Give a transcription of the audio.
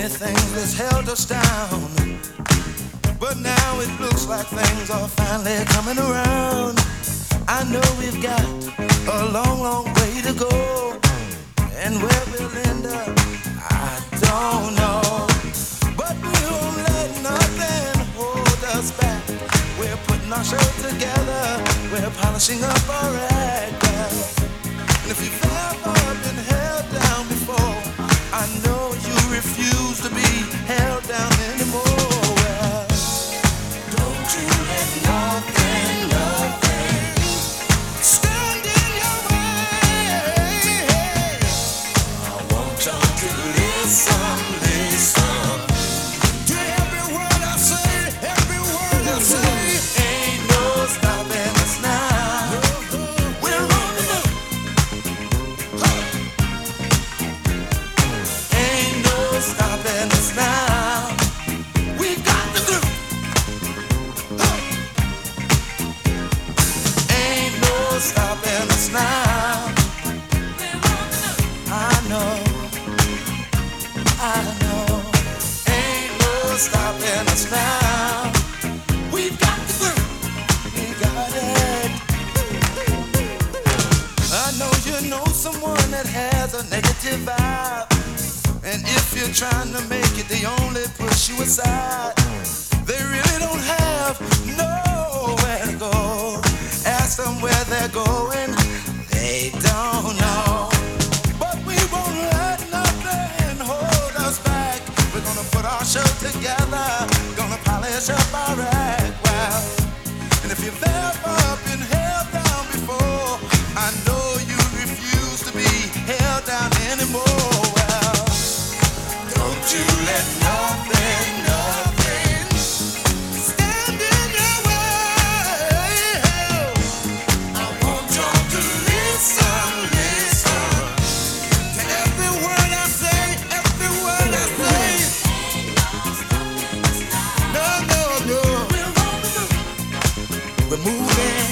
things that's held us down. But now it looks like things are finally coming around. I know we've got a long, long way to go. And where we'll end up, I don't know. But we won't let nothing hold us back. We're putting our show together. We're polishing up our act. And if you've ever been held down before, I know you refuse to be held down anymore. Well, don't you let nothing stand in your way. I want y'all to listen to every word I say, every word I say. Ain't no stopping us now. We're on the move. Ain't no stopping us now. We've got the groove. Ain't no stopping us now. I know. Ain't no stopping us now. We've got the groove. We got it. I know you know someone that has a negative vibe. And if you're trying to make it, they only push you aside. They really don't have nowhere to go. Ask them where they're going, they don't know. But we won't let nothing hold us back. We're gonna put our show together, gonna polish up our act well. And if you've ever been held down before, I know you refuse to be held down anymore. Well, don't you let nothing stand in your way. I want y'all to listen to every word I say, every word I say. No. We're moving.